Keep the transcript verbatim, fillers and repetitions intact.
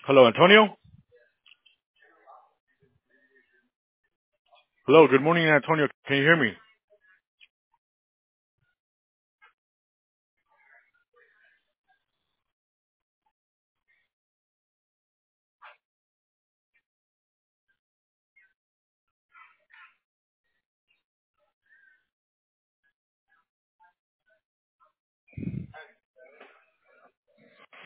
Hello, Antonio. Hello, good morning, Antonio. Can you hear me?